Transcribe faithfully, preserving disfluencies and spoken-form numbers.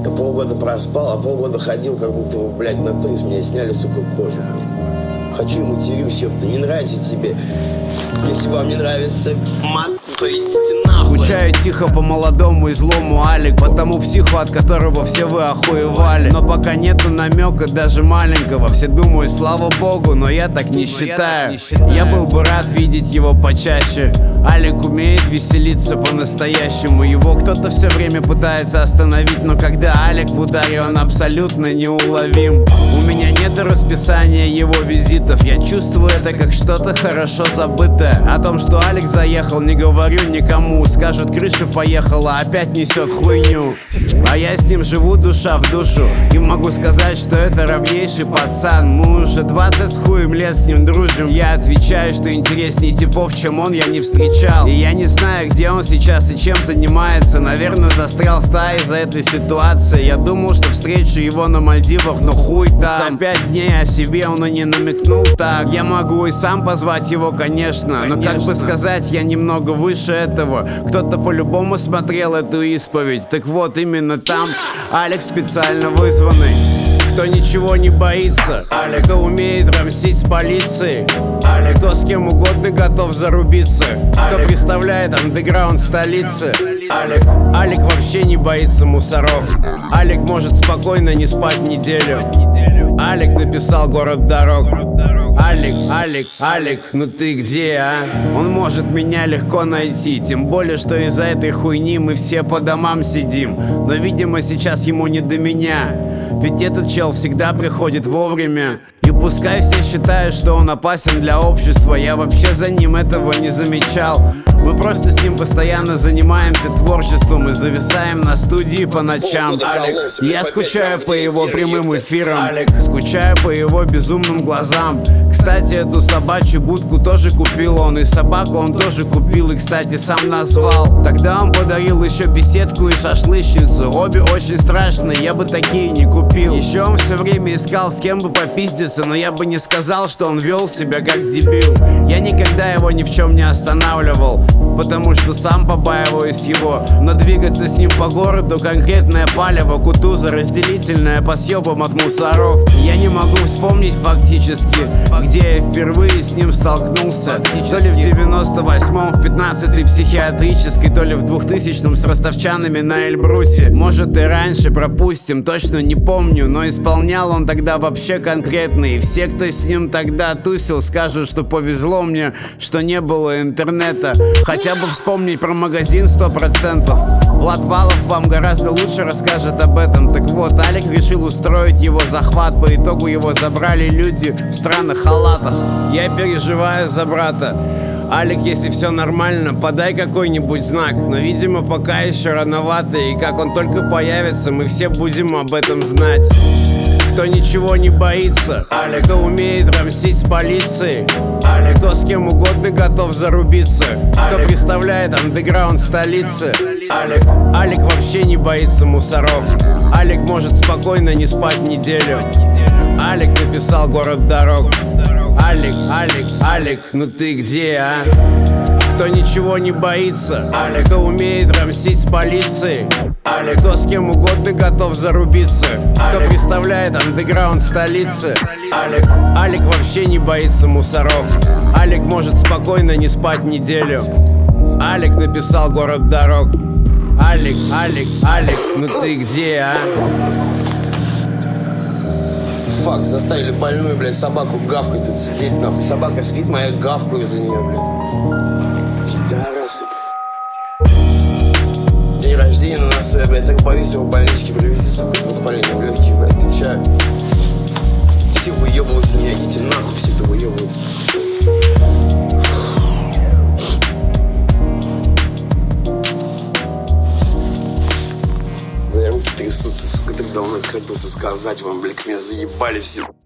сука, полгода проспал, а полгода ходил, как будто, блядь, на то из меня сняли, сука, кожу, блядь. Хочу ему матерюсь, ёпта, не нравится тебе. Если вам не нравится мат, то идите нахуй. Скучаю тихо по молодому и злому Алик, потому психу, от которого все вы охуевали. Но пока нету намека даже маленького, все думают, слава богу, но я так не считаю. Я был бы рад видеть его почаще. Алик умеет веселиться по-настоящему. Его кто-то все время пытается остановить, но когда Алик в ударе, он абсолютно неуловим. У меня нет расписания его визитов, я чувствую это как что-то хорошо забытое. О том, что Алик заехал, не говорю никому. Скажут, крыша поехала, опять несет хуйню. А я с ним живу душа в душу, и могу сказать, что это равнейший пацан. Мы уже двадцать с хуем лет с ним дружим. Я отвечаю, что интереснее типов, чем он, я не встречал. И я не знаю, где он сейчас и чем занимается. Наверное, застрял в Тае из-за этой ситуации. Я думал, что встречу его на Мальдивах, но хуй там. За пять дней о себе он и не намекнул так. Я могу и сам позвать его, конечно, но как бы сказать, я немного выше этого. Кто-то по-любому смотрел эту исповедь. Так вот, именно там Алекс специально вызванный. Кто ничего не боится, Алик, кто умеет рамсить с полицией, Алик, кто с кем угодно готов зарубиться, кто представляет андеграунд столицы, Алик, Алик вообще не боится мусоров. Алик может спокойно не спать неделю. Алик написал «Город дорог». Алик, Алик, Алик, ну ты где, а? Он может меня легко найти, тем более, что из-за этой хуйни мы все по домам сидим. Но, видимо, сейчас ему не до меня, ведь этот чел всегда приходит вовремя. И пускай все считают, что он опасен для общества, я вообще за ним этого не замечал. Мы просто с ним постоянно занимаемся творчеством и зависаем на студии по ночам. Алик, я скучаю по его прямым эфирам, Алик, скучаю по его безумным глазам. Кстати, эту собачью будку тоже купил он, и собаку он тоже купил, и, кстати, сам назвал. Тогда он подарил еще беседку и шашлычницу. Обе очень страшные, я бы такие не купил. Еще он все время искал, с кем бы попиздиться, но я бы не сказал, что он вел себя как дебил. Я никогда его ни в чем не останавливал, потому что сам побаиваюсь его. Но двигаться с ним по городу конкретное палево, кутуза разделительная по съебам от мусоров. Я не могу вспомнить фактически, где я впервые с ним столкнулся. То ли в девяносто восьмом в пятнадцатой психиатрической, то ли в двухтысячном с ростовчанами на Эльбрусе. Может и раньше, пропустим, точно не помню. Но исполнял он тогда вообще конкретно. И все, кто с ним тогда тусил, скажут, что повезло мне, что не было интернета. Хотя бы вспомнить про магазин сто процентов. Влад Валов вам гораздо лучше расскажет об этом. Так вот, Алик решил устроить его захват. По итогу его забрали люди в странных халатах. Я переживаю за брата. Алик, если все нормально, подай какой-нибудь знак. Но, видимо, пока еще рановато. И как он только появится, мы все будем об этом знать. Кто ничего не боится, Алик, кто умеет рамсить с полицией, Алик, кто с кем угодно готов зарубиться, кто представляет андеграунд столицы, Алик, Алик вообще не боится мусоров. Алик может спокойно не спать неделю. Алик написал «Город дорог». Алик, Алик, Алик, ну ты где, а? Кто ничего не боится, Алик, кто умеет рамсить с полицией, Алик, кто с кем угодно готов зарубиться, кто представляет андеграунд столицы, Алик, Алик вообще не боится мусоров. Алик может спокойно не спать неделю. Алик написал «Город дорог». Алик, Алик, Алик, ну ты где, а? Фак, заставили больную, блядь, собаку гавкать тут сидеть, нахуй. Собака спит, моя гавкаю за нее, блядь. Пидорасы. День рождения на носу, я, блядь, так боюсь его в больничке привезти, сука, с воспалением легких, блядь, отвечаю. Все выебываются меня, идите нахуй, все это выебываются. Бля, руки трясутся, сука, так давно хотелось сказать вам, блядь, меня заебали все.